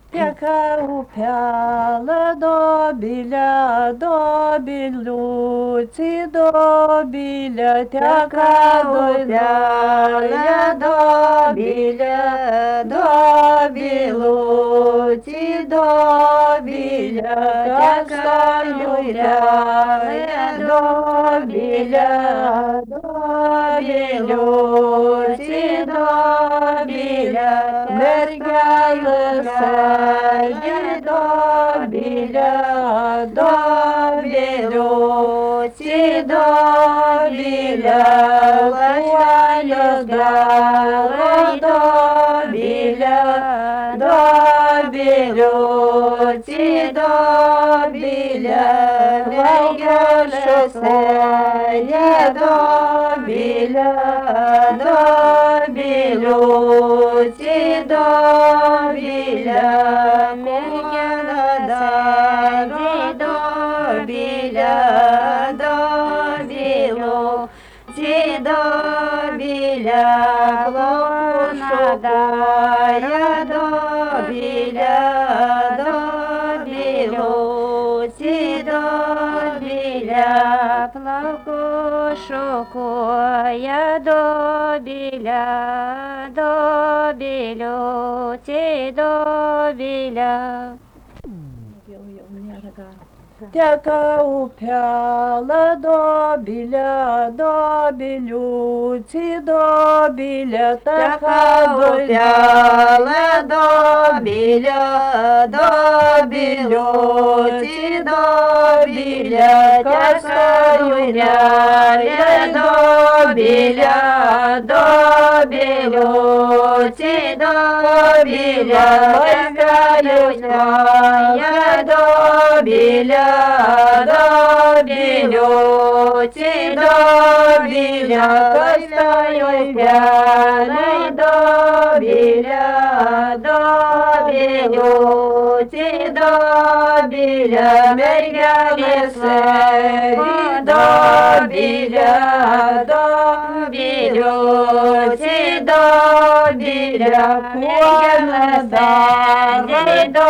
Яка уп'яла до білюці, до біля, тяка уп'яла до білюці, до біля, тяка уп'яла до білюці, до біля, меркали сені до білюці, до біля, ланя згали до білюці, до біля, найгірше сені до білюці, до біля, мені надані до білюці, до біля, плоху надає до білюці, до біля, плоху шукує до білюці, до біля. Тяка уп'яла до білюці, до біля, така уп'яла до білюці, до біля, така уп'яла до білюці, до біля, така уп'яла до білюці, до біля, костаю п'яний до білюці, до біля, мер'яне сері, до білюці, до біля, мер'яне сері, до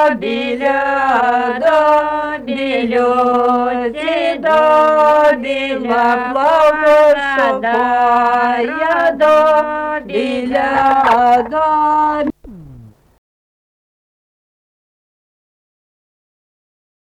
білюці, до біля, плавно шукає до